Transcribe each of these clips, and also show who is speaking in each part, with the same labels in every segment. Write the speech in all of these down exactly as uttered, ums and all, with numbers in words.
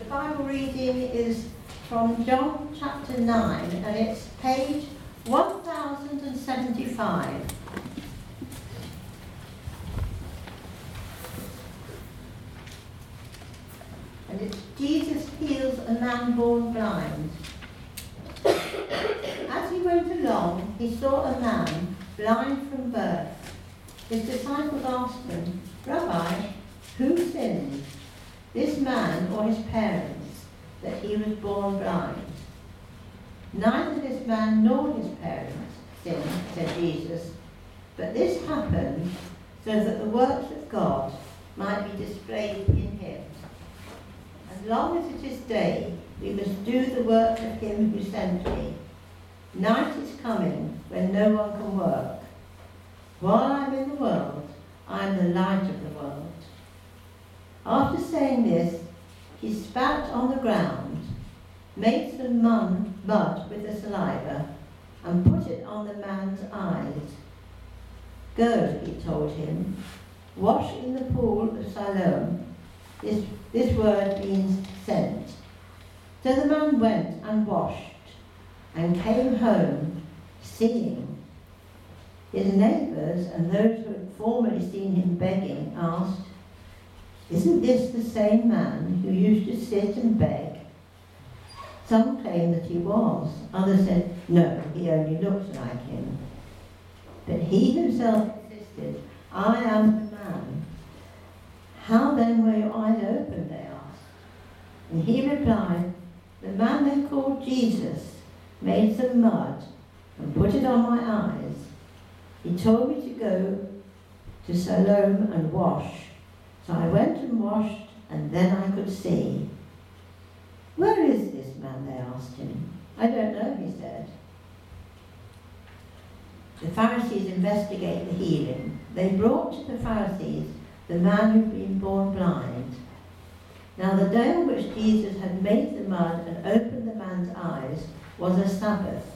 Speaker 1: Bible reading is from John chapter nine, and it's page one thousand seventy-five. And it's Jesus heals a man born blind. As he went along, he saw a man blind from birth. His disciples asked him, "Rabbi, who sinned, this man or his parents, that he was born blind?" "Neither this man nor his parents sinned," said Jesus, "but this happened so that the works of God might be displayed in him. As long as it is day, we must do the work of him who sent me. Night is coming when no one can work. While I'm in the world, I am the light of the world." After saying this, he spat on the ground, made some mud, mud with the saliva, and put it on the man's eyes. "Go," he told him, "wash in the pool of Siloam." This, this word means sent. So the man went and washed, and came home, seeing. His neighbours and those who had formerly seen him begging asked, "Isn't this the same man who used to sit and beg?" Some claimed that he was. Others said, "No, he only looked like him." But he himself insisted, "I am the man." "How then were your eyes opened?" they asked. And he replied, "The man they called Jesus made some mud and put it on my eyes. He told me to go to Siloam and wash. So I went and washed, and then I could see." "Where is this man?" they asked him. "I don't know," he said. The Pharisees investigate the healing. They brought to the Pharisees the man who'd been born blind. Now the day on which Jesus had made the mud and opened the man's eyes was a Sabbath.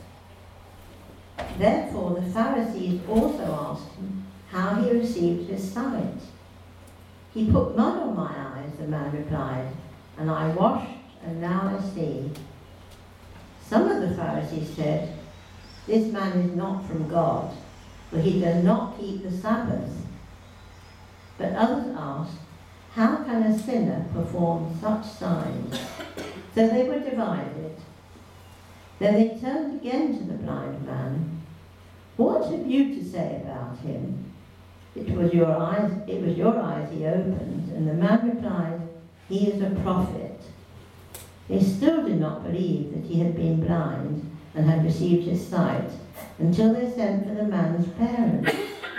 Speaker 1: Therefore the Pharisees also asked him how he received his sight. "He put mud on my eyes," the man replied, "and I washed, and now I see." Some of the Pharisees said, "This man is not from God, for he does not keep the Sabbath." But others asked, "How can a sinner perform such signs?" So they were divided. Then they turned again to the blind man. "What have you to say about him? It was your eyes, it was your eyes he opened." And the man replied, "He is a prophet." They still did not believe that he had been blind and had received his sight until they sent for the man's parents.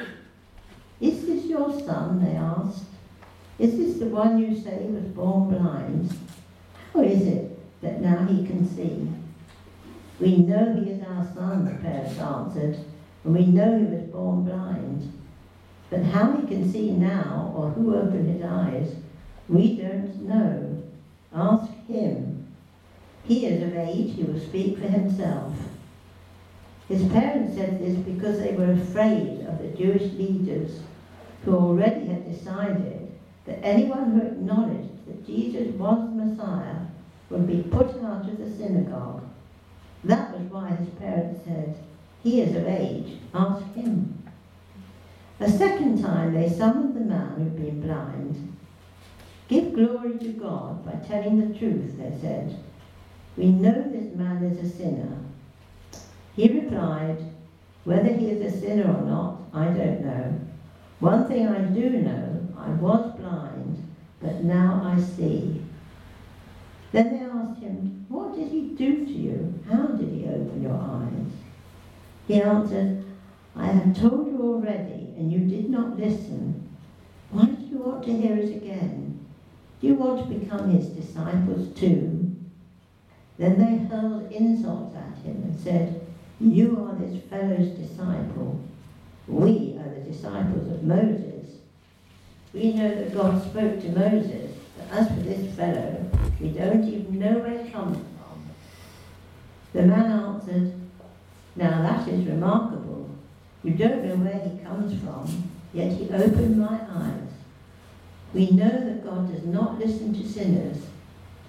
Speaker 1: "Is this your son?" they asked. "Is this the one you say was born blind? How is it that now he can see?" "We know he is our son," the parents answered, "and we know he was born blind. But how he can see now, or who opened his eyes, we don't know. Ask him. He is of age, he will speak for himself." His parents said this because they were afraid of the Jewish leaders, who already had decided that anyone who acknowledged that Jesus was the Messiah would be put out of the synagogue. That was why his parents said, "He is of age, ask him." A second time they summoned the man who had been blind. "Give glory to God by telling the truth," they said. "We know this man is a sinner." He replied, "Whether he is a sinner or not, I don't know. One thing I do know, I was blind, but now I see." Then they asked him, "What did he do to you? How did he open your eyes?" He answered, "I have told you already, and you did not listen. Why do you want to hear it again? Do you want to become his disciples too?" Then they hurled insults at him and said, "You are this fellow's disciple. We are the disciples of Moses. We know that God spoke to Moses, but as for this fellow, we don't even know where he comes from." The man answered, "Now that is remarkable. You don't know where he comes from, yet he opened my eyes. We know that God does not listen to sinners.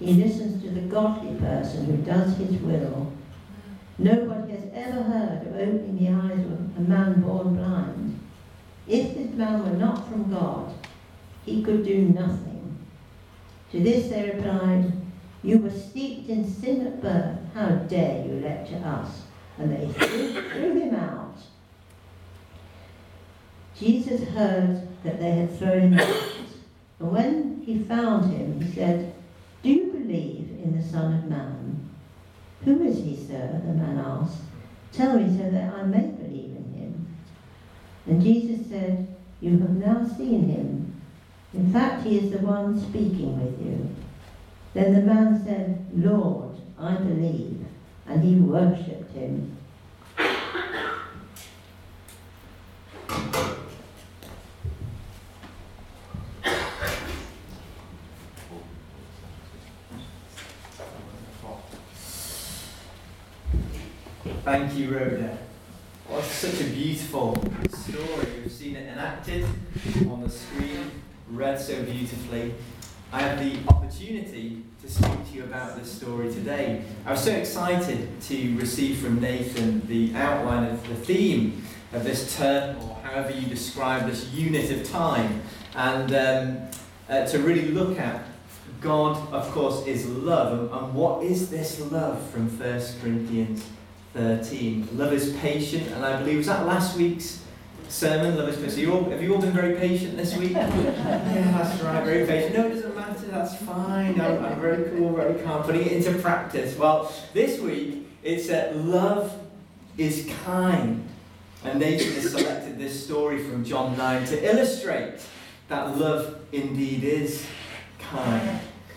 Speaker 1: He listens to the godly person who does his will. Nobody has ever heard of opening the eyes of a man born blind. If this man were not from God, he could do nothing. To this they replied, you were steeped in sin at birth. How dare you lecture us? And they threw, threw him out. Jesus heard that they had thrown him out. And when he found him, he said, do you believe in the Son of Man? Who is he, sir? The man asked. Tell me so that I may believe in him. And Jesus said, you have now seen him. In fact, he is the one speaking with you. Then the man said, Lord, I believe. And he worshipped him.
Speaker 2: Thank you, Rhoda. Well, it's such a beautiful story. We've seen it enacted on the screen, read so beautifully. I have the opportunity to speak to you about this story today. I was so excited to receive from Nathan the outline of the theme of this term, or however you describe this unit of time, and um, uh, to really look at God, of course, is love, and, and what is this love from First Corinthians thirteen. Love is patient, and I believe, was that last week's sermon, love is patient? You all, have you all been very patient this week? Yeah, that's right, very patient. No, it doesn't matter, that's fine. I'm, I'm very cool, very calm, putting it into practice. Well, this week, it's that uh, love is kind. And Nathan has selected this story from John nine to illustrate that love indeed is kind.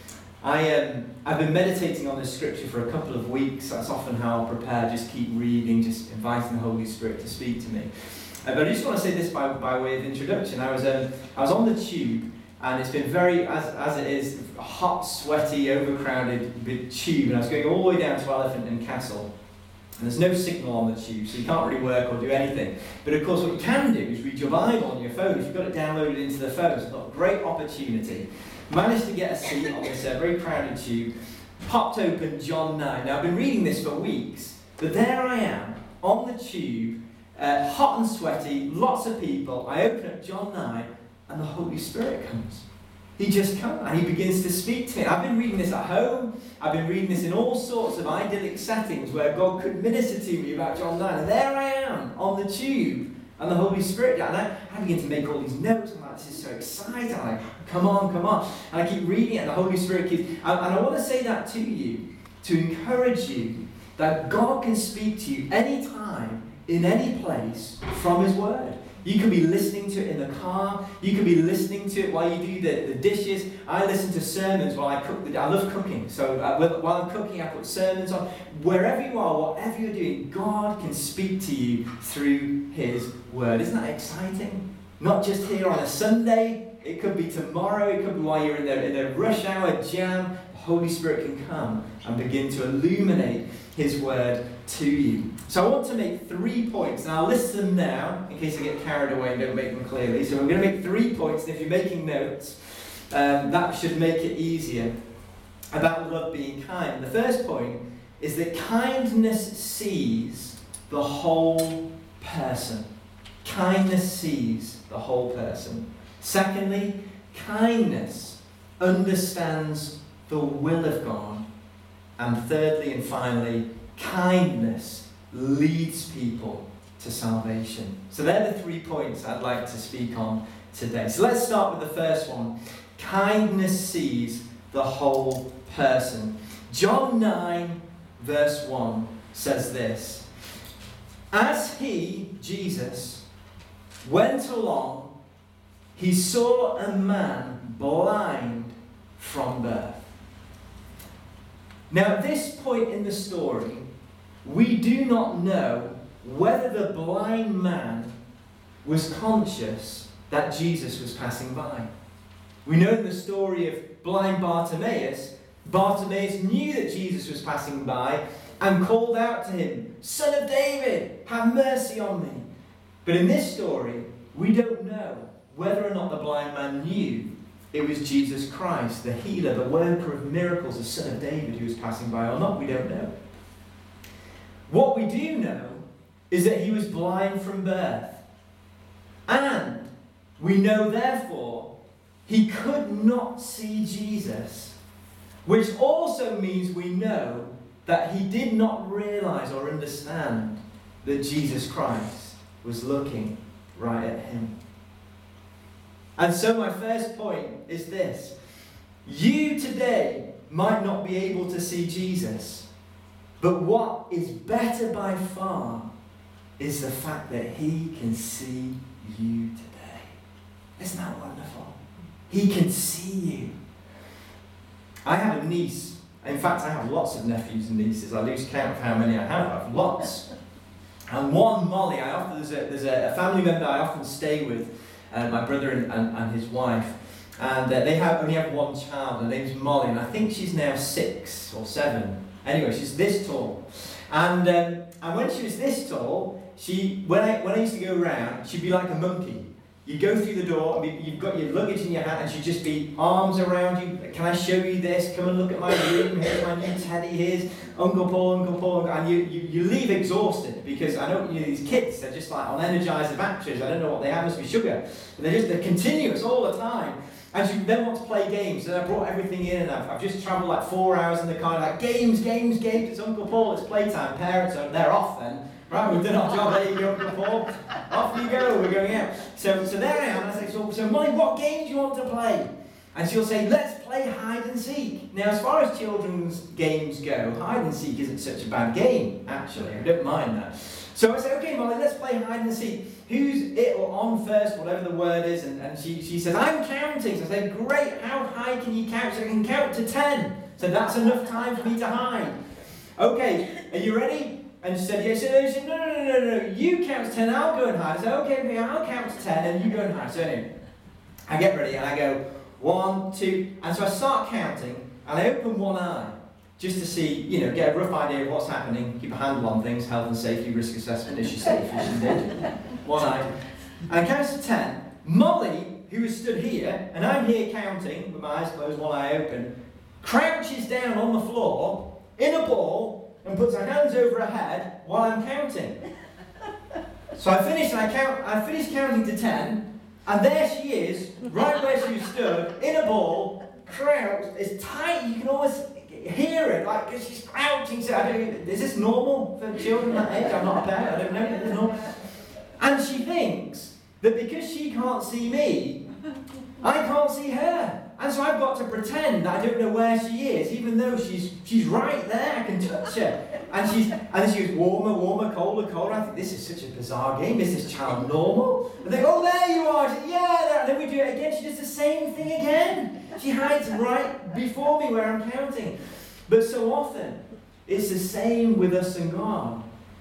Speaker 2: I, um, I've been meditating on this scripture for a couple of weeks. That's often how I'll prepare, just keep reading, just inviting the Holy Spirit to speak to me. Uh, but I just want to say this by, by way of introduction. I was um, I was on the tube, and it's been very, as, as it is, hot, sweaty, overcrowded big tube, and I was going all the way down to Elephant and Castle. And there's no signal on the tube, so you can't really work or do anything. But of course, what you can do is read your Bible on your phone. If you've got it downloaded into the phone, so it's got a great opportunity. Managed to get a seat on this uh, very crowded tube, popped open John nine. Now, I've been reading this for weeks, but there I am, on the tube, uh, hot and sweaty, lots of people. I open up John nine, and the Holy Spirit comes. He just comes, and he begins to speak to me. I've been reading this at home. I've been reading this in all sorts of idyllic settings where God could minister to me about John nine. And there I am, on the tube, and the Holy Spirit, and I, I begin to make all these notes. I'm like, this is so exciting. I'm like, come on, come on. And I keep reading it, and the Holy Spirit keeps... And, and I want to say that to you, to encourage you, that God can speak to you anytime, in any place, from His Word. You can be listening to it in the car. You can be listening to it while you do the, the dishes. I listen to sermons while I cook. The, I love cooking. So uh, while I'm cooking, I put sermons on. Wherever you are, whatever you're doing, God can speak to you through His Word. Isn't that exciting? Not just here on a Sunday. It could be tomorrow. It could be while you're in the, in the rush hour jam. The Holy Spirit can come and begin to illuminate His Word to you. So I want to make three points, and I'll list them now in case I get carried away and don't make them clearly. So I'm going to make three points, and if you're making notes, um, that should make it easier, about love being kind. The first point is that kindness sees the whole person. Kindness sees the whole person. Secondly, kindness understands the will of God. And thirdly and finally, kindness leads people to salvation. So they're the three points I'd like to speak on today. So let's start with the first one. Kindness sees the whole person. John nine, verse one says this. As he, Jesus, went along, he saw a man blind from birth. Now, at this point in the story, we do not know whether the blind man was conscious that Jesus was passing by. We know in the story of blind Bartimaeus, Bartimaeus knew that Jesus was passing by and called out to him, "Son of David, have mercy on me." But in this story, we don't know whether or not the blind man knew it was Jesus Christ, the healer, the worker of miracles, the Son of David, who was passing by or not, we don't know. What we do know is that he was blind from birth. And we know, therefore, he could not see Jesus, which also means we know that he did not realize or understand that Jesus Christ was looking right at him. And so my first point is this. You today might not be able to see Jesus, but what is better by far is the fact that he can see you today. Isn't that wonderful? He can see you. I have a niece. In fact, I have lots of nephews and nieces. I lose count of how many I have. I have lots. And one, Molly, I often, there's, a, there's a, a family member I often stay with, uh, my brother and, and, and his wife. And uh, they have only have one child. Her name's Molly, and I think she's now six or seven. Anyway, she's this tall. And um, and when she was this tall, she when I when I used to go around, she'd be like a monkey. You go through the door, and you've got your luggage in your hand, and she'd just be arms around you. Can I show you this? Come and look at my room. Here's my new teddy. Here's Uncle Paul, Uncle Paul. And you, you, you leave exhausted, because I know, you know these kids, they're just like on Energizer batteries. I don't know what they have, must be sugar. But they're just they're continuous all the time. And she then wants to play games, and I brought everything in, and I've, I've just travelled like four hours in the car, like games, games, games. It's Uncle Paul, it's playtime. Parents are they're off then. Right, we've done our job, there you go, Uncle Paul. Off you go, we're going out. So, so there I am, and I say, so, so Molly, what game do you want to play? And she'll say, let's play hide and seek. Now, as far as children's games go, hide and seek isn't such a bad game, actually. I don't mind that. So I say, okay, Molly, let's play hide and seek. Who's it or on first, whatever the word is? And, and she, she says, I'm counting. So I say, great, how high can you count? So I can count to ten. So that's enough time for me to hide. Okay, are you ready? And she said, yes, yeah. So she said, no, no, no, no, no, you count to ten, I'll go and hide. I said, okay, okay, I'll count to ten, and you go and hide. So anyway, I get ready, and I go, one, two, and so I start counting, and I open one eye, just to see, you know, get a rough idea of what's happening, keep a handle on things, health and safety, risk assessment, is she safe, is she dead? One eye. And I count to ten. Molly, who is stood here, and I'm here counting, with my eyes closed, one eye open, crouches down on the floor, in a ball, and puts her hands over her head while I'm counting. So I finish and I count. I finish counting to ten, and there she is, right where she stood, in a ball, crouched, as tight. You can almost hear it, like because she's crouching. So I don't. Is this normal for children that age? I'm not a parent. I don't know. Is this normal? And she thinks that because she can't see me, I can't see her. And so I've got to pretend that I don't know where she is, even though she's she's right there, I can touch her. And she's and then she goes, warmer, warmer, colder, colder. I think this is such a bizarre game. Is this child normal? And they go, oh, there you are. She, yeah, there. And then we do it again. She does the same thing again. She hides right before me where I'm counting. But so often, it's the same with us and God.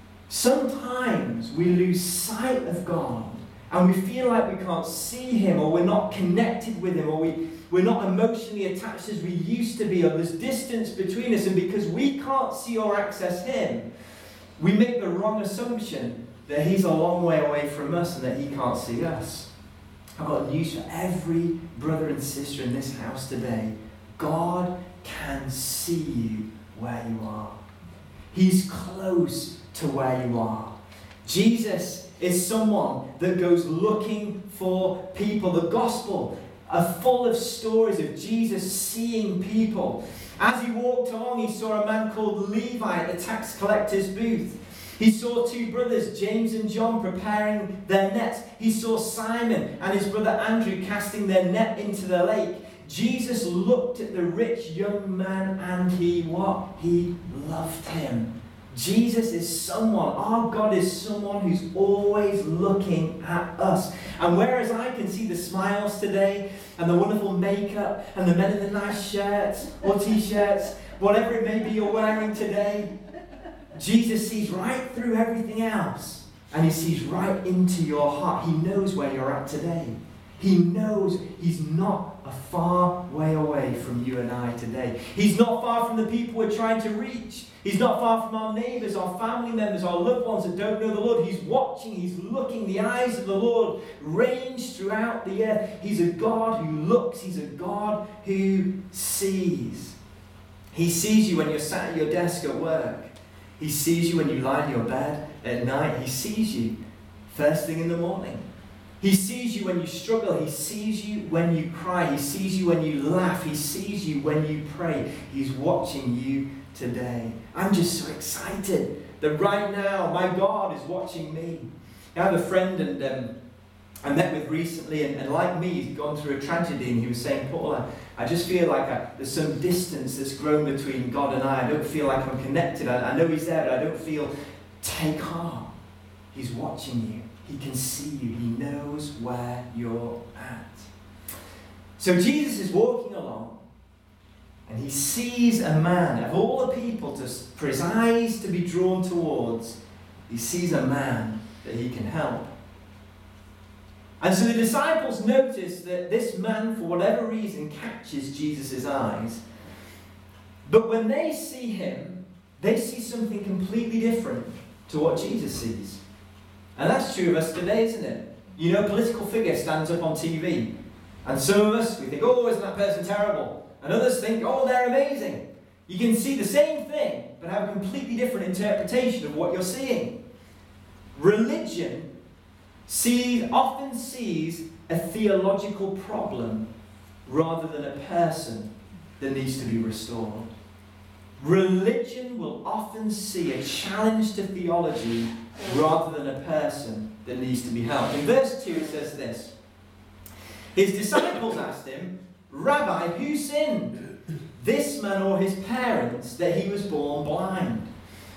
Speaker 2: Sometimes we lose sight of God, and we feel like we can't see him, or we're not connected with him, or we, we're not emotionally attached as we used to be, or there's distance between us, and because we can't see or access him, we make the wrong assumption that he's a long way away from us and that he can't see us. I've got news for every brother and sister in this house today. God can see you where you are. He's close to where you are. Jesus is someone that goes looking for people. The gospel are full of stories of Jesus seeing people. As he walked along, he saw a man called Levi at the tax collector's booth. He saw two brothers, James and John, preparing their nets. He saw Simon and his brother Andrew casting their net into the lake. Jesus looked at the rich young man and he what? He loved him. Jesus is someone, our God is someone who's always looking at us. And whereas I can see the smiles today, and the wonderful makeup, and the men in the nice shirts, or t-shirts, whatever it may be you're wearing today, Jesus sees right through everything else, and he sees right into your heart. He knows where you're at today. He knows he's not a far way away from you and I today. He's not far from the people we're trying to reach. He's not far from our neighbours, our family members, our loved ones that don't know the Lord. He's watching, he's looking. The eyes of the Lord range throughout the earth. He's a God who looks. He's a God who sees. He sees you when you're sat at your desk at work. He sees you when you lie in your bed at night. He sees you first thing in the morning. He sees you when you struggle. He sees you when you cry. He sees you when you laugh. He sees you when you pray. He's watching you today. I'm just so excited that right now my God is watching me. I have a friend and um, I met with recently, and, and like me, he's gone through a tragedy, and he was saying, Paul, I, I just feel like I, there's some distance that's grown between God and I. I don't feel like I'm connected. I, I know he's there, but I don't feel. Take heart. He's watching you. He can see you. He knows where you're at. So Jesus is walking along, and he sees a man, of all the people to, for his eyes to be drawn towards, he sees a man that he can help. And so the disciples notice that this man, for whatever reason, catches Jesus' eyes. But when they see him, they see something completely different to what Jesus sees. And that's true of us today, isn't it? You know, a political figure stands up on T V, and some of us, we think, oh, isn't that person terrible? And others think, oh, they're amazing. You can see the same thing, but have a completely different interpretation of what you're seeing. Religion sees, often sees a theological problem rather than a person that needs to be restored. Religion will often see a challenge to theology rather than a person that needs to be helped. In verse two it says this. His disciples asked him, Rabbi, who sinned, this man or his parents, that he was born blind?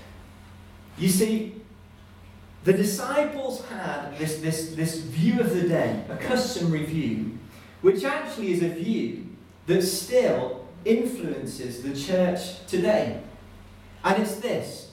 Speaker 2: You see, the disciples had this, this, this view of the day, a customary view, which actually is a view that still influences the church today. And it's this.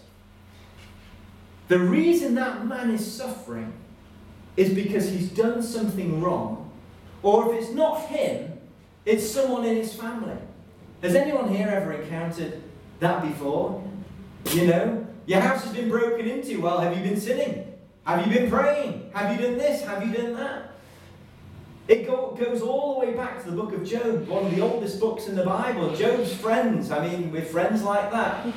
Speaker 2: The reason that man is suffering is because he's done something wrong, or if it's not him, it's someone in his family. Has anyone here ever encountered that before? You know, your house has been broken into. Well, have you been sinning? Have you been praying? Have you done this? Have you done that? It go, goes all the way back to the book of Job, one of the oldest books in the Bible. Job's friends, I mean, we're friends like that.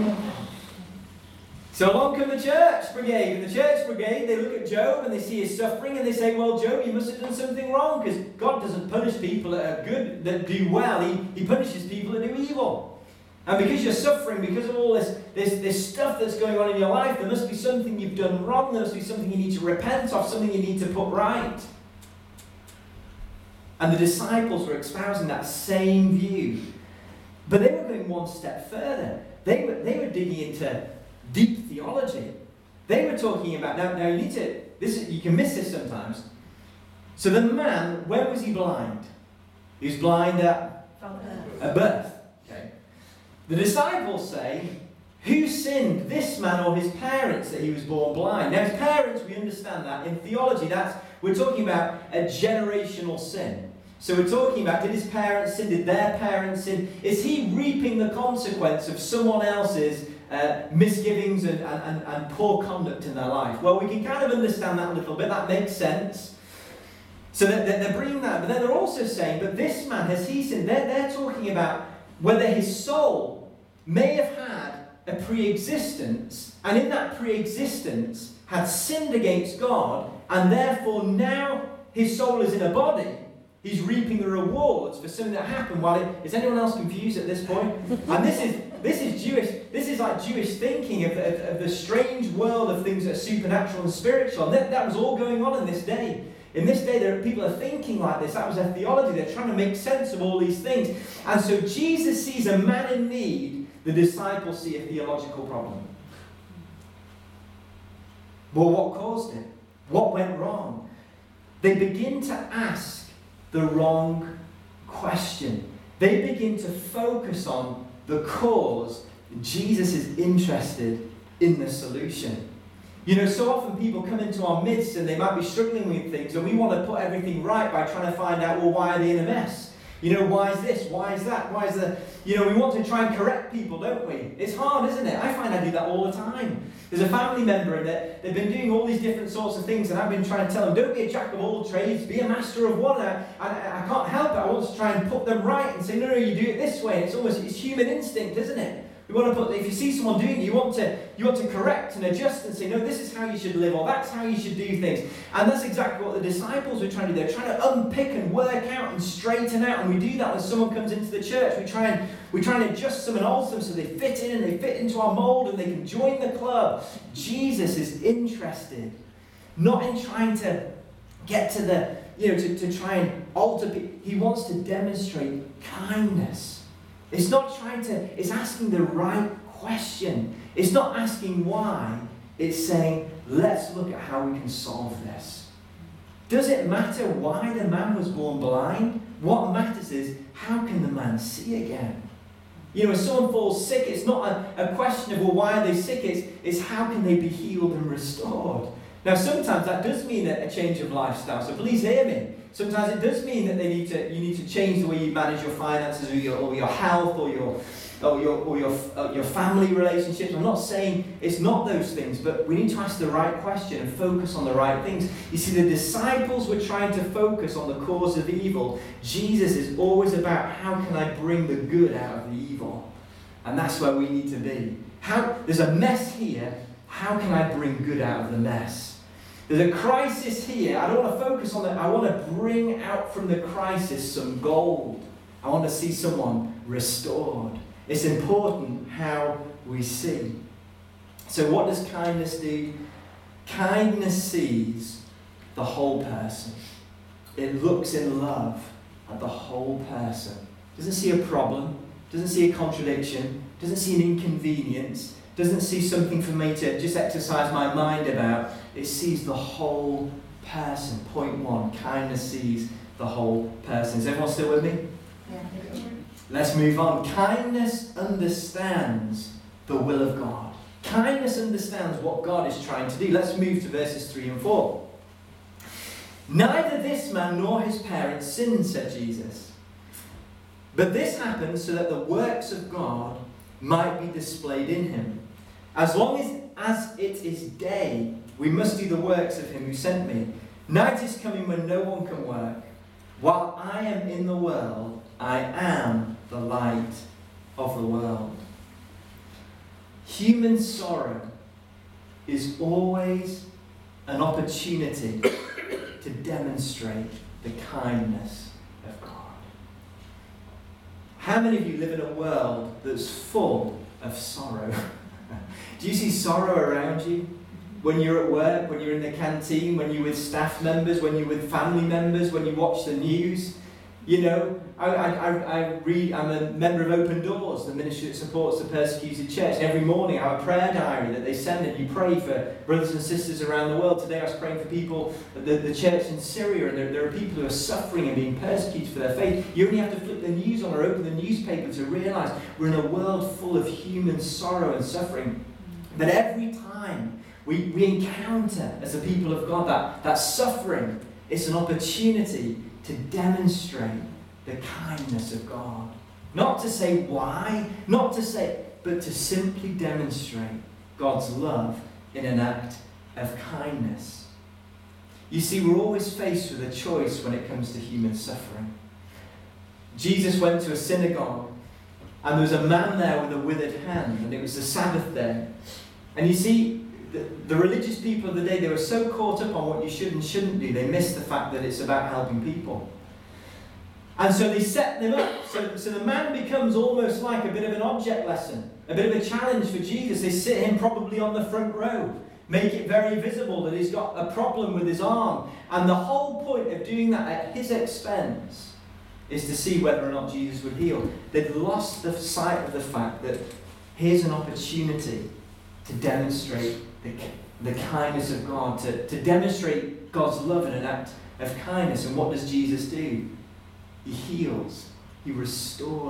Speaker 2: So along come the church brigade. And the church brigade, they look at Job and they see his suffering and they say, well, Job, you must have done something wrong, because God doesn't punish people that are good, that do well. He, he punishes people that do evil. And because you're suffering, because of all this, this, this stuff that's going on in your life, there must be something you've done wrong. There must be something you need to repent of, something you need to put right. And the disciples were espousing that same view. But they were going one step further. They were, they were digging into deep theology. They were talking about, now, now you need to, this is, you can miss this sometimes. So the man, when was he blind? He was blind at, at birth. Okay. The disciples say, who sinned, this man or his parents, that he was born blind? Now his parents, we understand that. In theology, that's, we're talking about a generational sin. So we're talking about, did his parents sin? Did their parents sin? Is he reaping the consequence of someone else's uh, misgivings and, and, and poor conduct in their life? Well, we can kind of understand that a little bit. That makes sense. So they're, they're bringing that. But then they're also saying, but this man, has he sinned? They're, they're talking about whether his soul may have had a pre-existence, and in that pre-existence had sinned against God, and therefore now his soul is in a body. He's reaping the rewards for something that happened while it... Is anyone else confused at this point? And this is this is Jewish, this is like Jewish thinking of, of, of the strange world of things that are supernatural and spiritual. And that, that was all going on in this day. In this day, there are, people are thinking like this. That was their theology. They're trying to make sense of all these things. And so Jesus sees a man in need. The disciples see a theological problem. Well, what caused it? What went wrong? They begin to ask the wrong question. They begin to focus on the cause. Jesus is interested in the solution. You know, so often people come into our midst and they might be struggling with things, and we want to put everything right by trying to find out, well, why are they in a mess? You know, why is this? Why is that? Why is the... You know, we want to try and correct people, don't we? It's hard, isn't it? I find I do that all the time. There's a family member and they've been doing all these different sorts of things, and I've been trying to tell them, don't be a jack of all trades, be a master of one. I, I, I can't help it. I want to try and put them right and say, no, no, you do it this way. It's almost, it's human instinct, isn't it? We want to put, if you see someone doing it, you want to, you want to correct and adjust and say, no, this is how you should live, or that's how you should do things. And that's exactly what the disciples were trying to do. They're trying to unpick and work out and straighten out. And we do that when someone comes into the church. We try and we try and adjust them and alter them so they fit in and they fit into our mold and they can join the club. Jesus is interested, not in trying to get to the, you know, to, to try and alter people. He wants to demonstrate kindness. It's not trying to, it's asking the right question. It's not asking why. It's saying, let's look at how we can solve this. Does it matter why the man was born blind? What matters is, how can the man see again? You know, when someone falls sick, it's not a, a question of, well, why are they sick? It's, it's how can they be healed and restored? Now, sometimes that does mean a, a change of lifestyle, so please hear me. Sometimes it does mean that they need to, you need to change the way you manage your finances, or your, or your health, or your, or your, or your, uh, your family relationships. I'm not saying it's not those things, but we need to ask the right question and focus on the right things. You see, the disciples were trying to focus on the cause of evil. Jesus is always about, how can I bring the good out of the evil? And that's where we need to be. How, there's a mess here. How can I bring good out of the mess? There's a crisis here. I don't want to focus on that. I want to bring out from the crisis some gold. I want to see someone restored. It's important how we see. So what does kindness do? Kindness sees the whole person. It looks in love at the whole person. Doesn't see a problem. Doesn't see a contradiction. Doesn't see an inconvenience. Doesn't see something for me to just exercise my mind about. It sees the whole person. Point one, kindness sees the whole person. Is everyone still with me?
Speaker 1: Yeah.
Speaker 2: Let's move on. Kindness understands the will of God. Kindness understands what God is trying to do. Let's move to verses three and four. Neither this man nor his parents sinned, said Jesus. But this happened so that the works of God might be displayed in him. As long as, as it is day, we must do the works of him who sent me. Night is coming when no one can work. While I am in the world, I am the light of the world. Human sorrow is always an opportunity to demonstrate the kindness of God. How many of you live in a world that's full of sorrow? Do you see sorrow around you? When you're at work, when you're in the canteen, when you're with staff members, when you're with family members, when you watch the news? You know, I, I, I read, I'm a member of Open Doors, the ministry that supports the persecuted church. And every morning I have a prayer diary that they send, and you pray for brothers and sisters around the world. Today I was praying for people, the, the church in Syria, and there, there are people who are suffering and being persecuted for their faith. You only have to flip the news on or open the newspaper to realise we're in a world full of human sorrow and suffering. But every time we, we encounter, as a people of God, that, that suffering, it's an opportunity to demonstrate the kindness of God. Not to say why, not to say, but to simply demonstrate God's love in an act of kindness. You see, we're always faced with a choice when it comes to human suffering. Jesus went to a synagogue, and there was a man there with a withered hand, and it was the Sabbath day. And you see, the, the religious people of the day, they were so caught up on what you should and shouldn't do, they missed the fact that it's about helping people. And so they set them up. So, so the man becomes almost like a bit of an object lesson, a bit of a challenge for Jesus. They sit him probably on the front row, make it very visible that he's got a problem with his arm. And the whole point of doing that at his expense is to see whether or not Jesus would heal. They'd lost the sight of the fact that here's an opportunity to demonstrate the, the kindness of God, to, to demonstrate God's love in an act of kindness. And what does Jesus do? He heals. He restores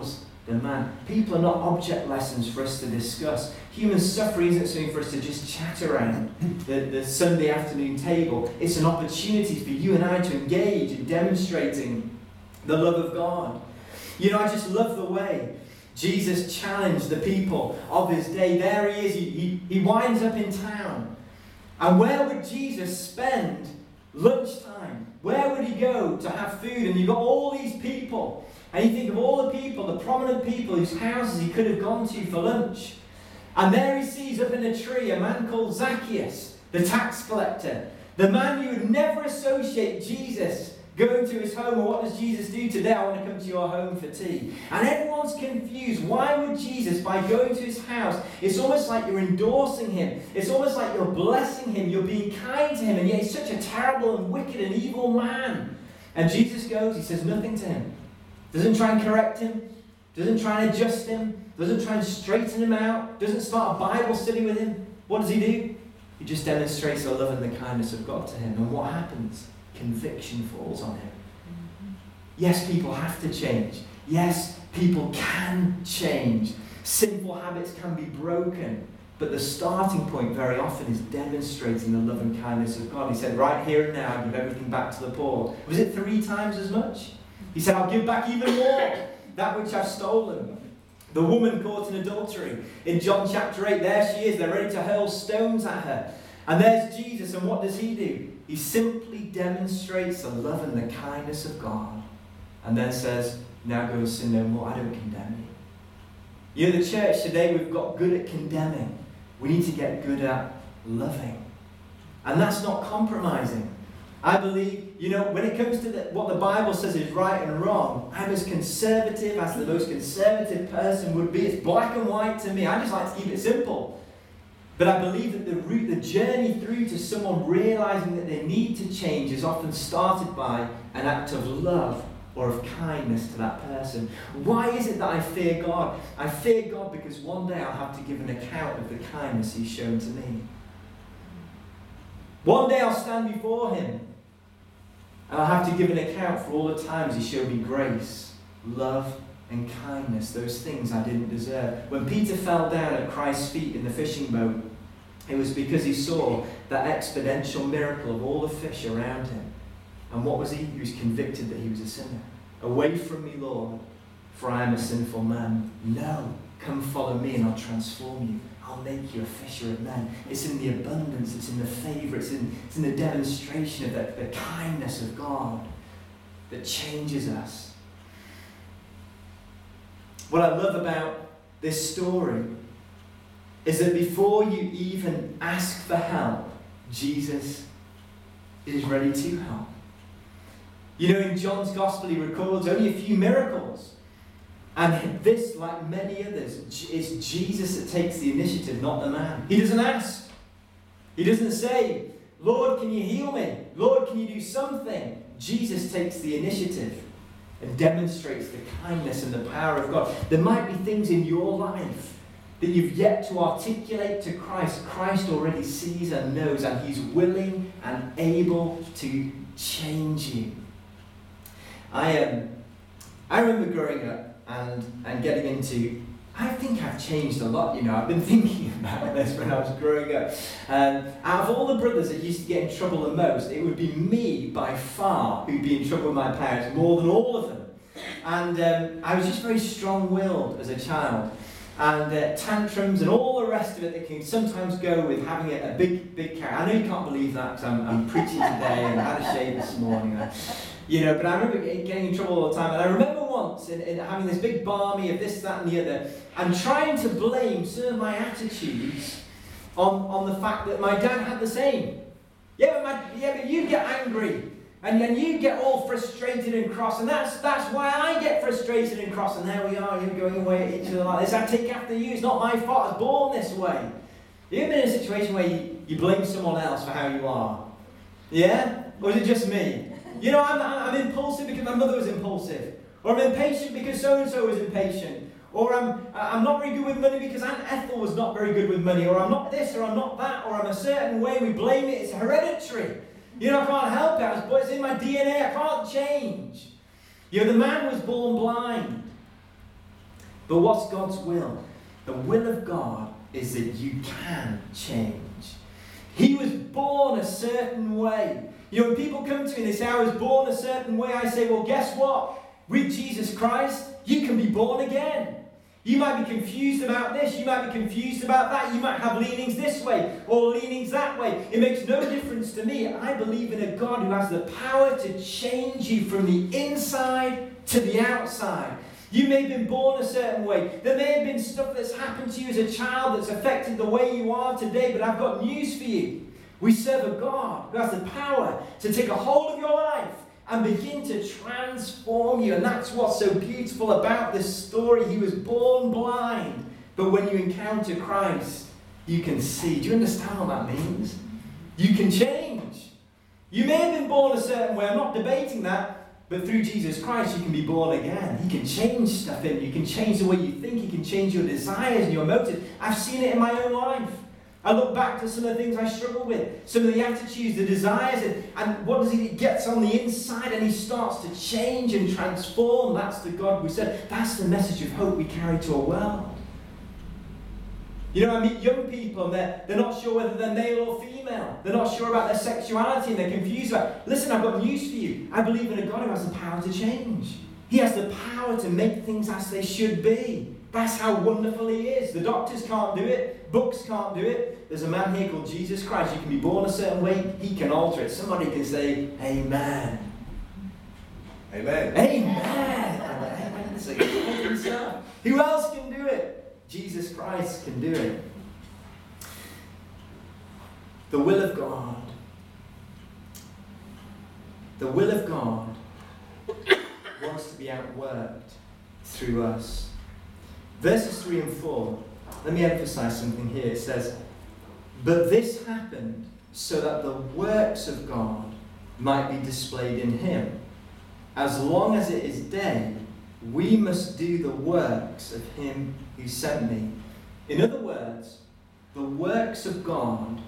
Speaker 2: the man. People are not object lessons for us to discuss. Human suffering isn't something for us to just chat around the, the Sunday afternoon table. It's an opportunity for you and I to engage in demonstrating the love of God. You know, I just love the way Jesus challenged the people of his day. There he is. He, he, he winds up in town. And where would Jesus spend lunchtime? Where would he go to have food? And you've got all these people. And you think of all the people, the prominent people whose houses he could have gone to for lunch. And there he sees up in a tree a man called Zacchaeus, the tax collector. The man you would never associate Jesus going to his home. Or what does Jesus do today? I want to come to your home for tea. And everyone's confused. Why would Jesus, by going to his house, it's almost like you're endorsing him. It's almost like you're blessing him. You're being kind to him. And yet he's such a terrible and wicked and evil man. And Jesus goes, he says nothing to him. Doesn't try and correct him. Doesn't try and adjust him. Doesn't try and straighten him out. Doesn't start a Bible study with him. What does he do? He just demonstrates the love and the kindness of God to him. And what happens? Conviction falls on him. Yes, people have to change. Yes, people can change. Sinful habits can be broken. But the starting point very often is demonstrating the love and kindness of God. He said, right here and now, I give everything back to the poor. Was it three times as much? He said, I'll give back even more, that which I've stolen. The woman caught in adultery. In John chapter eight, there she is. They're ready to hurl stones at her. And there's Jesus, and what does he do? He simply demonstrates the love and the kindness of God. And then says, now go and sin no more. I don't condemn you. You know, the church today, we've got good at condemning. We need to get good at loving. And that's not compromising. I believe, you know, when it comes to the, what the Bible says is right and wrong, I'm as conservative as the most conservative person would be. It's black and white to me. I just like to keep it simple. But I believe that the route, the journey through to someone realizing that they need to change is often started by an act of love or of kindness to that person. Why is it that I fear God? I fear God because one day I'll have to give an account of the kindness he's shown to me. One day I'll stand before him and I'll have to give an account for all the times he showed me grace, love, and kindness, those things I didn't deserve. When Peter fell down at Christ's feet in the fishing boat, it was because he saw that exponential miracle of all the fish around him. And what was he? He was convicted that he was a sinner. Away from me, Lord, for I am a sinful man. No, come follow me and I'll transform you. I'll make you a fisher of men. It's in the abundance, it's in the favour, it's in, it's in the demonstration of the, the kindness of God that changes us. What I love about this story is that before you even ask for help, Jesus is ready to help. You know, in John's Gospel, he records only a few miracles. And this, like many others, it's Jesus that takes the initiative, not the man. He doesn't ask. He doesn't say, Lord, can you heal me? Lord, can you do something? Jesus takes the initiative and demonstrates the kindness and the power of God. There might be things in your life that you've yet to articulate to Christ. Christ already sees and knows, and he's willing and able to change you. I um, I remember growing up and, and getting into, I think I've changed a lot, you know. I've been thinking about this when I was growing up. Um, out of all the brothers that used to get in trouble the most, it would be me by far who'd be in trouble with my parents more than all of them. And um, I was just very strong-willed as a child. And uh, tantrums and all the rest of it that can sometimes go with having a, a big, big character. I know you can't believe that because I'm, I'm preaching today and I had a shave this morning. Uh, you know, but I remember getting in trouble all the time. And I remember once in, in having this big barmy of this, that and the other, and trying to blame some of my attitudes on, on the fact that my dad had the same. Yeah, but, my, yeah, but you get angry. And then you get all frustrated and cross, and that's that's why I get frustrated and cross, and there we are, you're going away at each other like this. I take after you, it's not my fault, I was born this way. You've been in a situation where you, you blame someone else for how you are? Yeah? Or is it just me? You know, I'm, I'm impulsive because my mother was impulsive. Or I'm impatient because so-and-so was impatient. Or I'm I'm not very good with money because Aunt Ethel was not very good with money. Or I'm not this, or I'm not that, or I'm a certain way, we blame it, it's hereditary. You know, I can't help it, but it's in my D N A, I can't change. You know, the man was born blind. But what's God's will? The will of God is that you can change. He was born a certain way. You know, when people come to me and they say, I was born a certain way, I say, well, guess what? With Jesus Christ, you can be born again. You might be confused about this, you might be confused about that, you might have leanings this way or leanings that way. It makes no difference to me. I believe in a God who has the power to change you from the inside to the outside. You may have been born a certain way. There may have been stuff that's happened to you as a child that's affected the way you are today, but I've got news for you. We serve a God who has the power to take a hold of your life and begin to transform you. And that's what's so beautiful about this story. He was born blind, but when you encounter Christ, you can see. Do you understand what that means? You can change. You may have been born a certain way. I'm not debating that. But through Jesus Christ, you can be born again. He can change stuff in you. You can change the way you think. He can change your desires and your motives. I've seen it in my own life. I look back to some of the things I struggle with, some of the attitudes, the desires, and, and what does he, he gets on the inside and he starts to change and transform. That's the God we serve. That's the message of hope we carry to a world. You know, I meet young people and they're, they're not sure whether they're male or female. They're not sure about their sexuality and they're confused about it. Listen, I've got news for you. I believe in a God who has the power to change. He has the power to make things as they should be. That's how wonderful he is. The doctors can't do it. Books can't do it. There's a man here called Jesus Christ. You can be born a certain way. He can alter it. Somebody can say, Amen.
Speaker 3: Amen.
Speaker 2: Amen. It's like, who else can do it? Jesus Christ can do it. The will of God. The will of God wants to be outworked through us. Verses three and four, let me emphasize something here. It says, but this happened so that the works of God might be displayed in him. As long as it is day, we must do the works of him who sent me. In other words, the works of God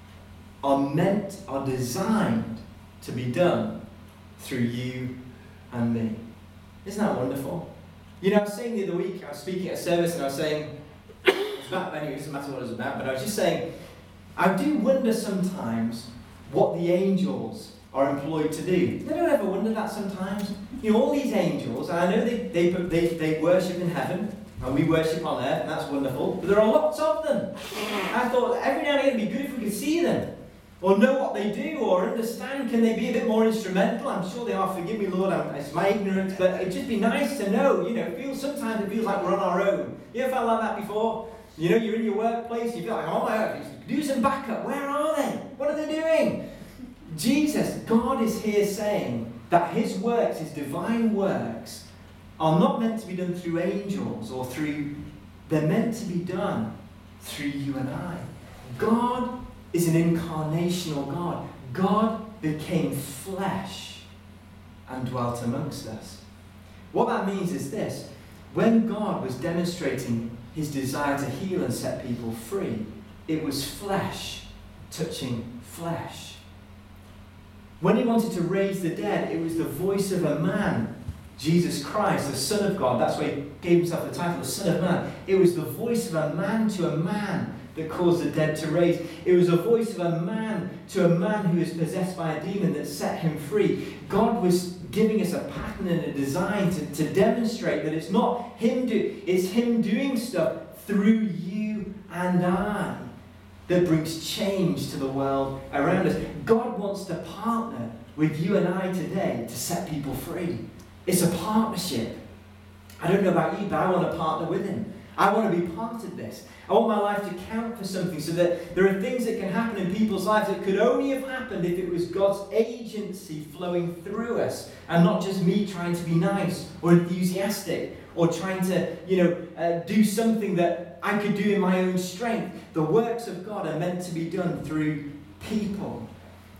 Speaker 2: are meant, are designed to be done through you and me. Isn't that wonderful? You know, I was saying the other week, I was speaking at a service and I was saying, it's about, anyway, it doesn't matter what it was about, but I was just saying, I do wonder sometimes what the angels are employed to do. I don't ever wonder that sometimes. You know, all these angels, and I know they, they, they, they worship in heaven, and we worship on earth, and that's wonderful, but there are lots of them. I thought every now and again it'd be good if we could see them, or know what they do, or understand. Can they be a bit more instrumental? I'm sure they are. Forgive me, Lord, I'm, it's my ignorance, but it'd just be nice to know. You know, it feels, sometimes it feels like we're on our own. You ever felt like that before? You know, you're in your workplace, you feel like, oh my God, do some backup. Where are they? What are they doing? Jesus, God is here saying that his works, his divine works, are not meant to be done through angels or through, they're meant to be done through you and I. God is an incarnational God. God became flesh and dwelt amongst us. What that means is this. When God was demonstrating his desire to heal and set people free, it was flesh touching flesh. When he wanted to raise the dead, it was the voice of a man, Jesus Christ, the Son of God. That's why he gave himself the title, the Son of Man. It was the voice of a man to a man that caused the dead to raise. It was a voice of a man to a man who was possessed by a demon that set him free. God was giving us a pattern and a design to, to demonstrate that it's not him do, it's him doing stuff through you and I that brings change to the world around us. God wants to partner with you and I today to set people free. It's a partnership. I don't know about you, but I want to partner with him. I want to be part of this. I want my life to count for something, so that there are things that can happen in people's lives that could only have happened if it was God's agency flowing through us, and not just me trying to be nice or enthusiastic or trying to, you know, uh, do something that I could do in my own strength. The works of God are meant to be done through people.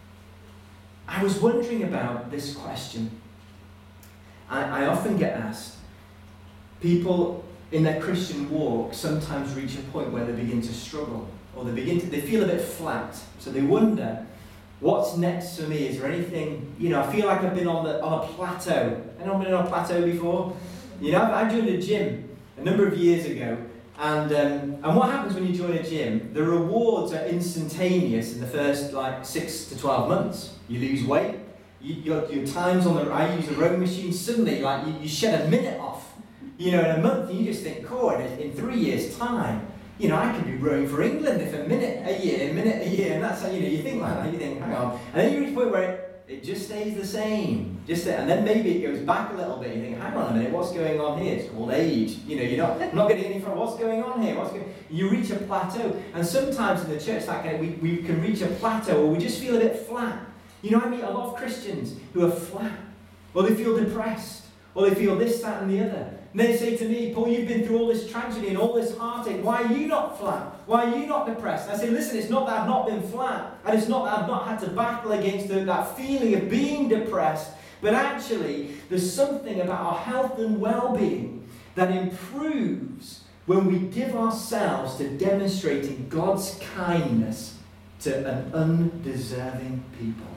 Speaker 2: I was wondering about this question. I, I often get asked, people in their Christian walk sometimes reach a point where they begin to struggle, or they begin to, they feel a bit flat. So they wonder, what's next for me? Is there anything, you know, I feel like I've been on the on a plateau. Anyone been on a plateau before? You know, I've, I've joined a gym, a number of years ago. And um, and what happens when you join a gym? The rewards are instantaneous in the first like six to twelve months. You lose weight, you, your, your times on the, I use a rowing machine, suddenly like you, you shed a minute off. You know, in a month, you just think, cool, in, in three years' time, you know, I could be rowing for England if a minute a year, a minute a year, and that's how, you know, you think like that, you think, hang on. And then you reach a point where it, it just stays the same. Just that, and then maybe it goes back a little bit, you think, hang on a minute, what's going on here? It's called age. You know, you're not, I'm not getting any from what's going on here, what's going You reach a plateau. And sometimes in the church, like we, we can reach a plateau where we just feel a bit flat. You know, I meet a lot of Christians who are flat, or they feel depressed, or they feel this, that, and the other. And they say to me, Paul, you've been through all this tragedy and all this heartache. Why are you not flat? Why are you not depressed? And I say, listen, it's not that I've not been flat. And it's not that I've not had to battle against the, that feeling of being depressed. But actually, there's something about our health and well-being that improves when we give ourselves to demonstrating God's kindness to an undeserving people.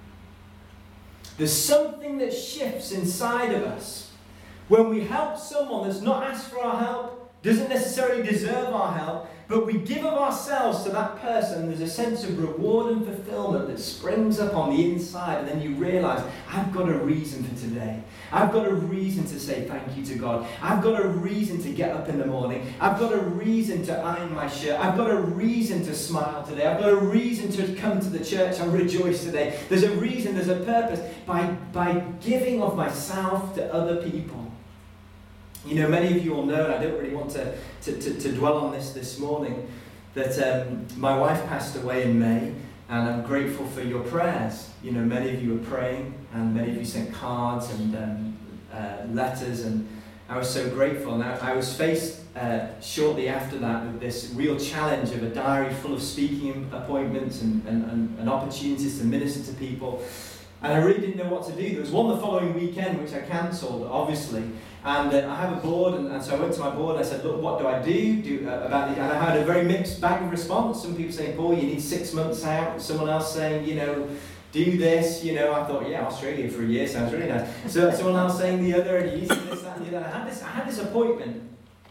Speaker 2: There's something that shifts inside of us when we help someone that's not asked for our help, doesn't necessarily deserve our help, but we give of ourselves to that person. There's a sense of reward and fulfillment that springs up on the inside, and then you realize, I've got a reason for today. I've got a reason to say thank you to God. I've got a reason to get up in the morning. I've got a reason to iron my shirt. I've got a reason to smile today. I've got a reason to come to the church and rejoice today. There's a reason, there's a purpose. By, by giving of myself to other people. You know, many of you will know, and I don't really want to, to, to, to dwell on this this morning, that um, my wife passed away in May, and I'm grateful for your prayers. You know, many of you were praying, and many of you sent cards and um, uh, letters, and I was so grateful. And I, I was faced uh, shortly after that with this real challenge of a diary full of speaking appointments and, and, and, and opportunities to minister to people. And I really didn't know what to do. There was one the following weekend which I cancelled, obviously. And uh, I have a board, and, and so I went to my board and I said, look, what do I do, do uh, about the... And I had a very mixed bag of response. Some people saying, Paul, you need six months out. Someone else saying, you know, do this. You know, I thought, yeah, Australia for a year sounds really nice. So someone else saying the other, and you need this, that, and the other. And I had this, I had this appointment,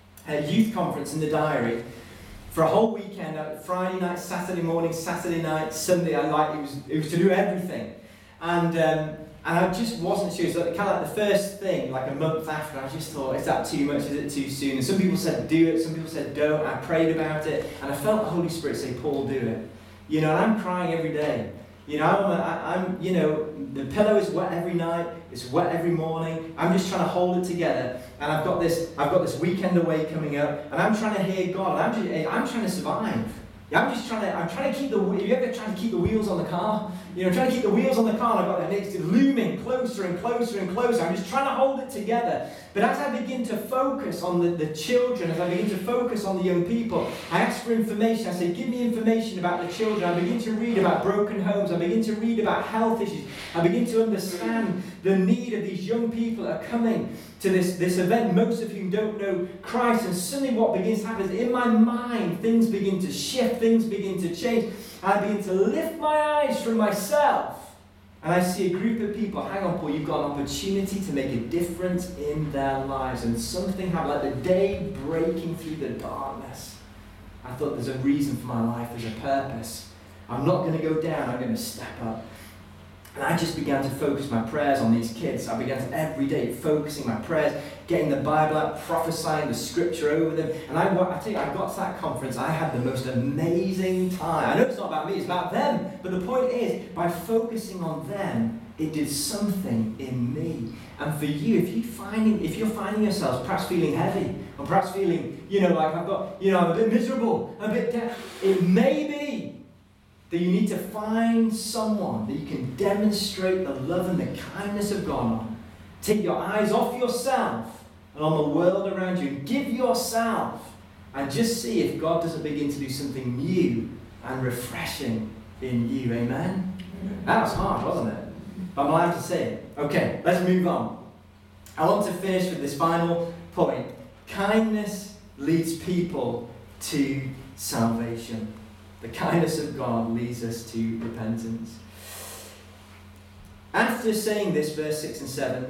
Speaker 2: a youth conference in the diary, for a whole weekend, uh, Friday night, Saturday morning, Saturday night, Sunday. I like it was it was to do everything. And um, and I just wasn't sure. So kind of like the first thing, like a month after, I just thought, is that too much? Is it too soon? And some people said do it, some people said don't. I prayed about it, and I felt the Holy Spirit say, Paul, do it. You know, and I'm crying every day. You know, I'm, I, I'm, you know, the pillow is wet every night. It's wet every morning. I'm just trying to hold it together, and I've got this, I've got this weekend away coming up, and I'm trying to hear God. And I'm just, I'm trying to survive. Yeah, I'm just trying to, I'm trying to keep the, you ever trying to keep the wheels on the car? You know, trying to keep the wheels on the car, and I've got that next to looming closer and closer and closer. I'm just trying to hold it together. But as I begin to focus on the, the children, as I begin to focus on the young people, I ask for information. I say, give me information about the children. I begin to read about broken homes. I begin to read about health issues. I begin to understand the need of these young people that are coming to this, this event, most of whom don't know Christ. And suddenly what begins to happen is in my mind, things begin to shift, things begin to change. I begin to lift my eyes from myself, and I see a group of people. Hang on, Paul, you've got an opportunity to make a difference in their lives. And something happened, like the day breaking through the darkness. I thought there's a reason for my life, there's a purpose. I'm not going to go down, I'm going to step up. And I just began to focus my prayers on these kids. I began to, every day, focusing my prayers, getting the Bible out, prophesying the scripture over them. And I, I tell you, I got to that conference, I had the most amazing time. I know it's not about me, it's about them. But the point is, by focusing on them, it did something in me. And for you, if you finding, if you're finding yourselves perhaps feeling heavy, or perhaps feeling, you know, like I've got, you know, I'm a bit miserable, a bit down, it may be that you need to find someone that you can demonstrate the love and the kindness of God on. Take your eyes off yourself and on the world around you. Give yourself and just see if God doesn't begin to do something new and refreshing in you. Amen? That was hard, wasn't it? But I'm allowed to say it. Okay, let's move on. I want to finish with this final point. Kindness leads people to salvation. The kindness of God leads us to repentance. After saying this, verse six and seven,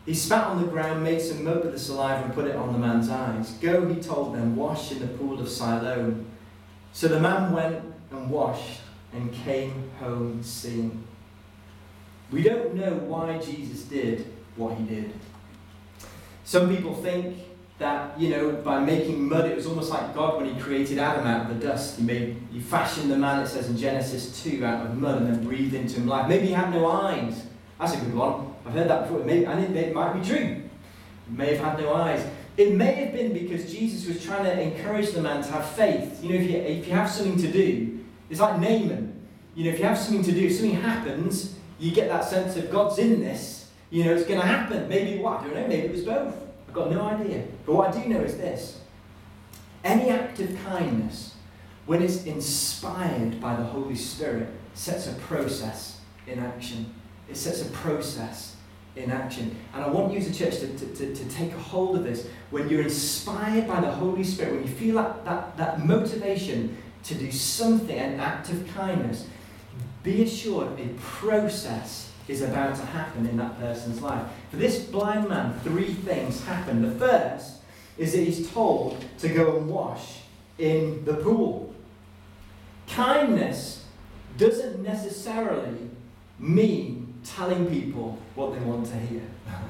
Speaker 2: He spat on the ground, made some mud with the saliva and put it on the man's eyes. Go, he told them, wash in the pool of Siloam. So the man went and washed and came home seeing. We don't know why Jesus did what he did. Some people think that, you know, by making mud, it was almost like God when he created Adam out of the dust. He made, he fashioned the man, it says in Genesis two, out of mud and then breathed into him life. Maybe he had no eyes. That's a good one. I've heard that before. Maybe, and it, it might be true. He may have had no eyes. It may have been because Jesus was trying to encourage the man to have faith. You know, if you, if you have something to do, it's like Naaman. You know, if you have something to do, if something happens, you get that sense of God's in this. You know, it's going to happen. Maybe what? I don't know. Maybe it was both. I've got no idea. But what I do know is this. Any act of kindness, when it's inspired by the Holy Spirit, sets a process in action. It sets a process in action. And I want you as a church to, to, to, to take a hold of this. When you're inspired by the Holy Spirit, when you feel that, that, that motivation to do something, an act of kindness, be assured a process is about to happen in that person's life. For this blind man, three things happen. The first is that he's told to go and wash in the pool. Kindness doesn't necessarily mean telling people what they want to hear.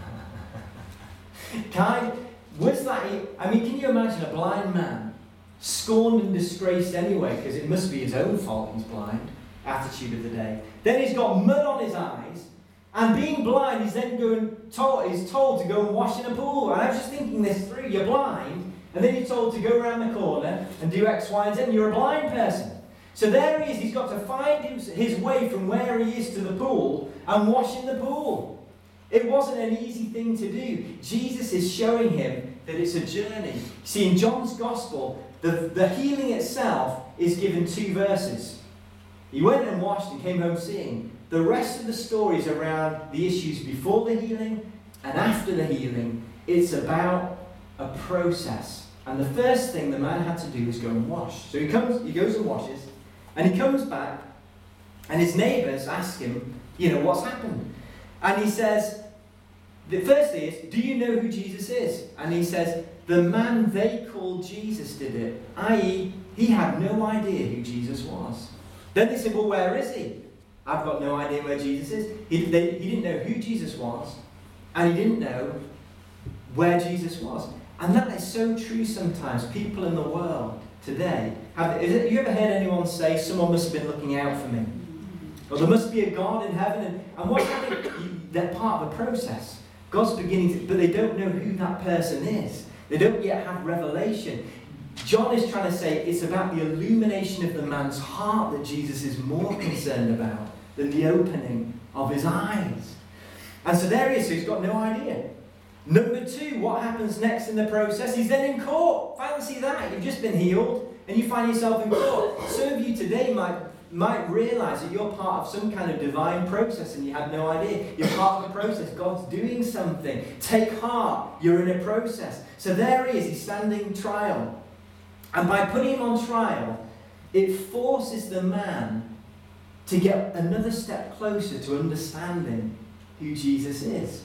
Speaker 2: Kind, was that, I mean, can you imagine a blind man scorned and disgraced anyway, because it must be his own fault he's blind, attitude of the day. Then he's got mud on his eyes, and being blind, he's then going told, he's told to go and wash in a pool. And I was just thinking this through. You're blind, and then you're told to go around the corner and do X, Y, and Z, and you're a blind person. So there he is, he's got to find his way from where he is to the pool and wash in the pool. It wasn't an easy thing to do. Jesus is showing him that it's a journey. See, in John's Gospel, the, the healing itself is given two verses. He went and washed and came home seeing. The rest of the story is around the issues before the healing and after the healing. It's about a process. And the first thing the man had to do was go and wash. So he comes, he goes and washes. And he comes back, and his neighbours ask him, you know, what's happened? And he says, the first thing is, do you know who Jesus is? And he says, the man they called Jesus did it, that is, he had no idea who Jesus was. Then they said, well, where is he? I've got no idea where Jesus is. He, they, he didn't know who Jesus was, and he didn't know where Jesus was. And that is so true sometimes. People in the world today, have, is it, you ever heard anyone say, someone must have been looking out for me? Or there must be a God in heaven, and, and what's happening? You, they're part of a process. God's beginning to, but they don't know who that person is. They don't yet have revelation. John is trying to say it's about the illumination of the man's heart that Jesus is more concerned about than the opening of his eyes. And so there he is, so he's got no idea. Number two, what happens next in the process? He's then in court. Fancy that. You've just been healed and you find yourself in court. Some of you today might, might realise that you're part of some kind of divine process and you had no idea. You're part of the process. God's doing something. Take heart. You're in a process. So there he is. He's standing trial. And by putting him on trial, it forces the man to get another step closer to understanding who Jesus is.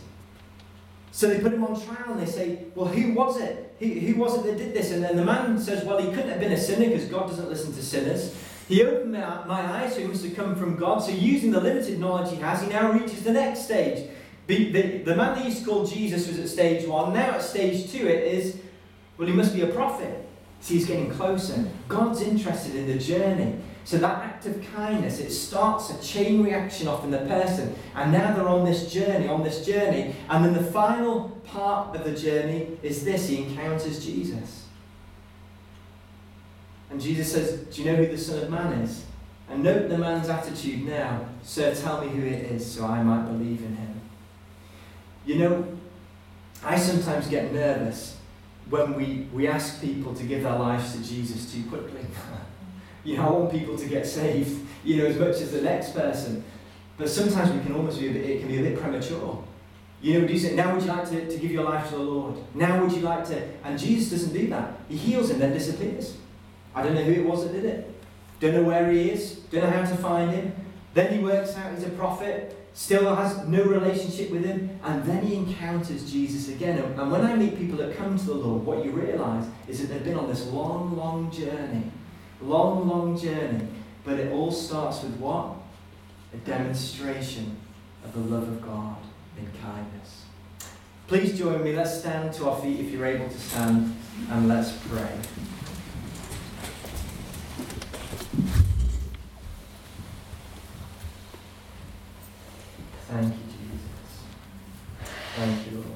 Speaker 2: So they put him on trial and they say, well, who was it? Who, who was it that did this? And then the man says, well, he couldn't have been a sinner because God doesn't listen to sinners. He opened my, my eyes, so he must have come from God. So using the limited knowledge he has, he now reaches the next stage. The, the, the man they used to call Jesus was at stage one. Now at stage two it is, well, he must be a prophet. See, he's getting closer. God's interested in the journey. So that act of kindness, it starts a chain reaction off in the person. And now they're on this journey, on this journey. And then the final part of the journey is this. He encounters Jesus. And Jesus says, do you know who the Son of Man is? And note the man's attitude now. Sir, tell me who it is so I might believe in him. You know, I sometimes get nervous when we, we ask people to give their lives to Jesus too quickly. You know, I want people to get saved, you know, as much as the next person. But sometimes we can almost be a bit, it can be a bit premature. You know, do you say, now would you like to, to give your life to the Lord? Now would you like to? And Jesus doesn't do that. He heals him, then disappears. I don't know who it was that did it. Don't know where he is. Don't know how to find him. Then he works out he's a prophet. still has no relationship with him, and then he encounters Jesus again. And, and when I meet people that come to the Lord, what you realise is that they've been on this long, long journey. Long, long journey. But it all starts with what? A demonstration of the love of God in kindness. Please join me. Let's stand to our feet if you're able to stand, and let's pray. Thank you, Jesus. Thank you,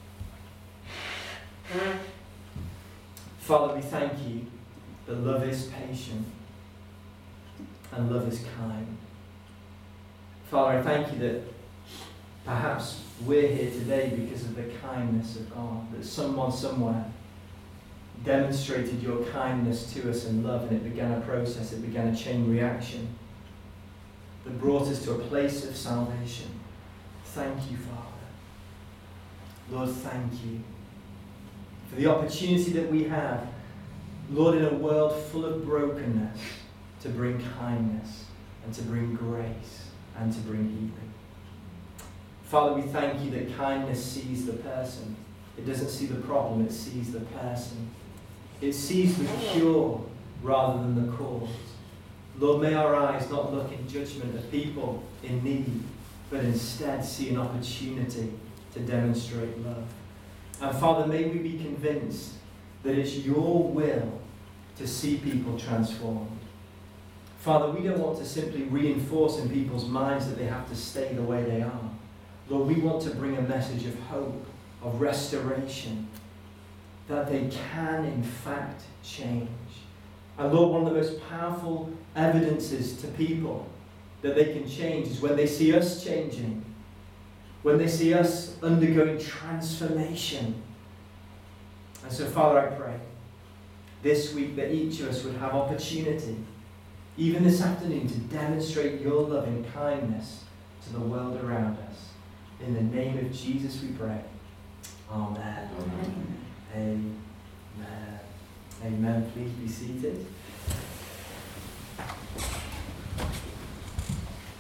Speaker 2: Lord. Father, we thank you that love is patient and love is kind. Father, I thank you that perhaps we're here today because of the kindness of God, that someone somewhere demonstrated your kindness to us in love, and it began a process, it began a chain reaction that brought us to a place of salvation. Thank you, Father. Lord, thank you for the opportunity that we have, Lord, in a world full of brokenness, to bring kindness and to bring grace and to bring healing. Father, we thank you that kindness sees the person. It doesn't see the problem, it sees the person. It sees the cure rather than the cause. Lord, may our eyes not look in judgment of people in need, but instead see an opportunity to demonstrate love. And Father, may we be convinced that it's your will to see people transformed. Father, we don't want to simply reinforce in people's minds that they have to stay the way they are. Lord, we want to bring a message of hope, of restoration, that they can in fact change. And Lord, one of the most powerful evidences to people that they can change is when they see us changing, when they see us undergoing transformation. And so, Father, I pray this week that each of us would have opportunity, even this afternoon, to demonstrate your loving kindness to the world around us. In the name of Jesus we pray. Amen. Amen. Amen. Amen. Please be seated.